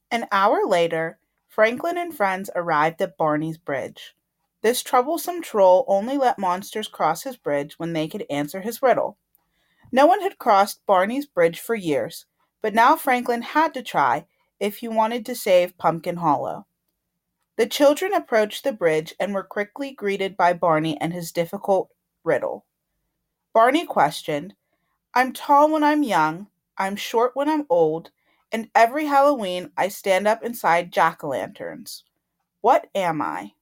An hour later, Franklin and friends arrived at Barney's bridge. This troublesome troll only let monsters cross his bridge when they could answer his riddle. No one had crossed Barney's bridge for years, but now Franklin had to try if he wanted to save Pumpkin Hollow. The children approached the bridge and were quickly greeted by Barney and his difficult riddle. Barney questioned, I'm tall when I'm young, I'm short when I'm old, and every Halloween I stand up inside jack o' lanterns. What am I?